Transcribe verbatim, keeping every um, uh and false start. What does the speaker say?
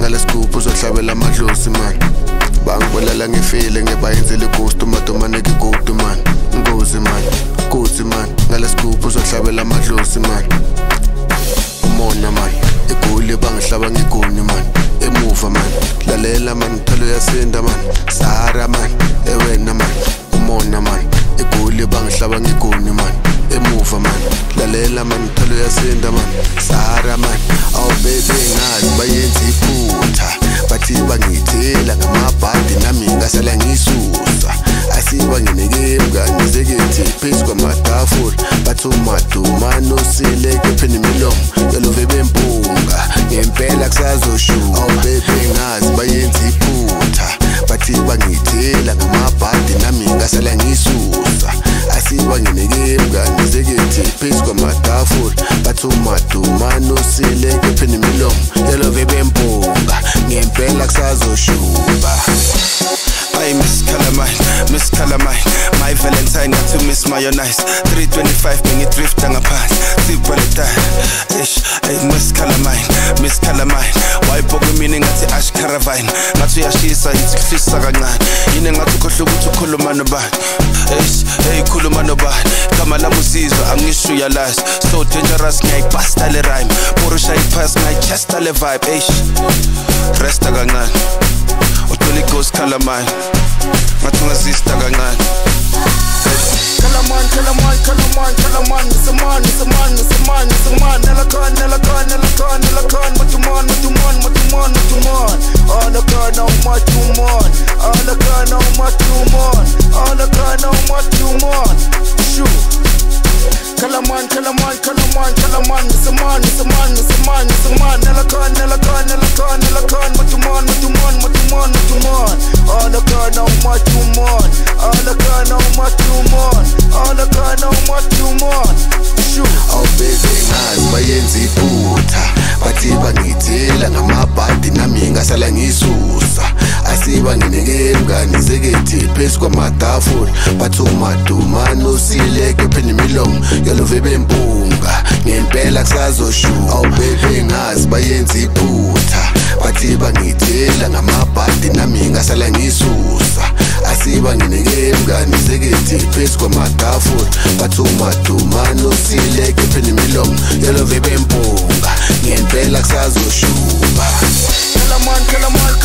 Ngalesigubhu uzohlabela amadlozi man Bangibulala ngifile ngebayenzela ighost umadomane kigudu man Ngozi man, gozi man Ngalesigubhu uzohlabela amadlozi man Umona man, egoli bangihlaba ngigoni man Emuva man, lalela man, thalo yasinda man Sahara man, ewena man Umona man, egoli bangihlaba ngigoni man Emuva man, lalela man, thalo yasinda man Sahara man, awu baby ngazi bayenza iphutha Bathi bangithela ngamabhadi nami ngasala ngisusa Asiba ngineke mngani zekethi phezu kwamatafula Bathi umadumane usileke pheni imilomo Yalove bempunga ngempela kusazoshuka Awu baby ngazi bayenza iphutha Bathi bangithela ngamabhadi nami ngasala ngisusa Asiba ngineke mngani zekethi phezu kwamatafula Bathi umadumane usileke pheni imilomo Yalove bempunga ngempela kusazoshuka I miss Calamine, miss Calamine My Valentine got to miss mayonnaise three twenty-five bengidrifta ngaphansi Sibhaleta Ish, I miss Calamine, miss Calamine Wayibhoka mina ngathi Ash Caravine Ngathi uyashisa ithi kufisa kancane Yini ngathi ukhohlwa ukuthi ukhuluma nobani Ish, hey khuluma nobani Gama lami usizwa angisho uyalazi So dangerous ngiyayibhasta le rhyme Porusha iphasi ngiyaychesta le vibe Ish, resta kancane Uthola ighost Calamine Ngathi ungazista kancane Calamine, Calamine, Calamine, Calamine It's a man, it's a man, it's a man, it's a man Nella con, nella con, nella con, nella con Matuman, matuman, matuman, matuman On the con, no matuman On the con, no matuman On the con, no matuman Shoot Calamine, Calamine, Calamine, Calamine It's a man, it's a man, it's a man, it's a man Nella con, nella con, nella con, nella con Matuman, matuman, matuman, matuman On the con, no matuman On the con, no matuman On the con, no matuman Shoot Awu baby ngazi bayenza iphutha Bathi bangithela ngamabhadi nami ngasala ngisusa Asiba ngineke mngani zekethi phezu kwamatafula Bathi umadumane usileke pheni imilomo Yalove bempunga ngempela kusazoshuka Awu baby ngazi bayenza iphutha Bathi bangithela ngamabhadi nami ngasala ngisusa Asiba ngineke mngani zekethi phezu kwamatafula Bathi umadumane usileke pheni imilomo Yalove bempunga ngempela kusazoshuka Calamine, Calamine